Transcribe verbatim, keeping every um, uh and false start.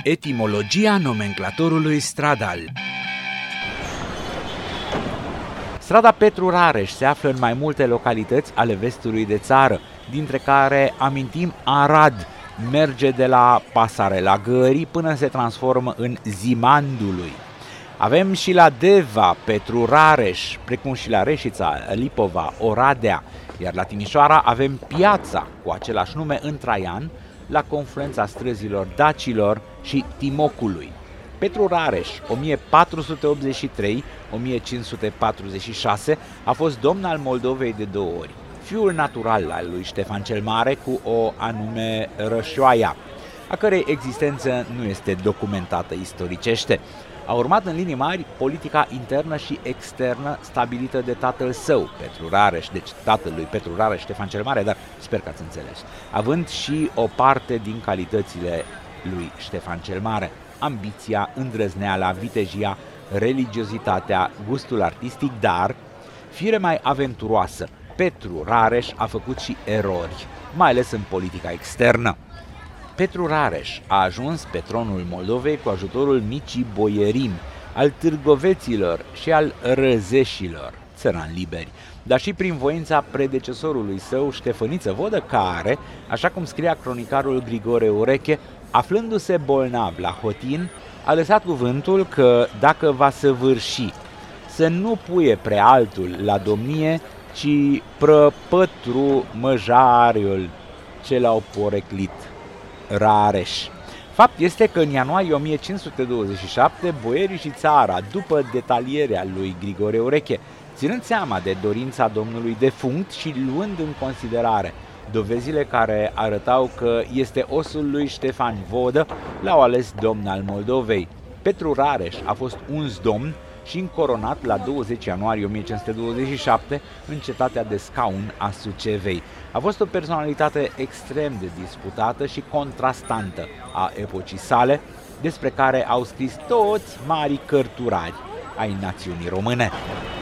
Etimologia nomenclatorului stradal. Strada Petru Rareș se află în mai multe localități ale vestului de țară, dintre care amintim Arad, merge de la Pasarela Gării până se transformă în Zimandului. Avem și la Deva, Petru Rareș, precum și la Reșița, Lipova, Oradea, iar la Timișoara avem Piața cu același nume în Traian, la confluența străzilor Dacilor și Timocului. Petru Rareș, o mie patru sute optzeci și trei - o mie cinci sute patruzeci și șase, a fost domn al Moldovei de două ori, fiul natural al lui Ștefan cel Mare cu o anume Rășoaia, a cărei existență nu este documentată istoricește. A urmat în linii mari politica internă și externă stabilită de tatăl său, Petru Rareș, deci tatăl lui Petru Rareș, Ștefan cel Mare, dar sper că ați înțeles, având și o parte din calitățile lui Ștefan cel Mare: ambiția, îndrăzneala, vitejia, religiozitatea, gustul artistic, dar, fire mai aventuroasă, Petru Rareș a făcut și erori, mai ales în politica externă. Petru Rareș a ajuns pe tronul Moldovei cu ajutorul micii boierimi, al târgoveților și al răzeșilor, țărani liberi, dar și prin voința predecesorului său, Ștefăniță Vodă, care, așa cum scria cronicarul Grigore Ureche, aflându-se bolnav la Hotin, a lăsat cuvântul că dacă va săvârși, să nu puie prea altul la domnie, ci prăpătru măjariul ce l-au poreclit Rareș. Fapt este că în ianuarie o mie cinci sute douăzeci și șapte, boierii și țara, după detalierea lui Grigore Ureche, ținând seama de dorința domnului defunct și luând în considerare dovezile care arătau că este osul lui Ștefan Vodă, l-au ales domn al Moldovei. Petru Rareș a fost uns domn și încoronat la douăzeci ianuarie o mie cinci sute douăzeci și șapte în cetatea de Scaun a Sucevei. A fost o personalitate extrem de disputată și contrastantă a epocii sale, despre care au scris toți marii cărturari ai națiunii române.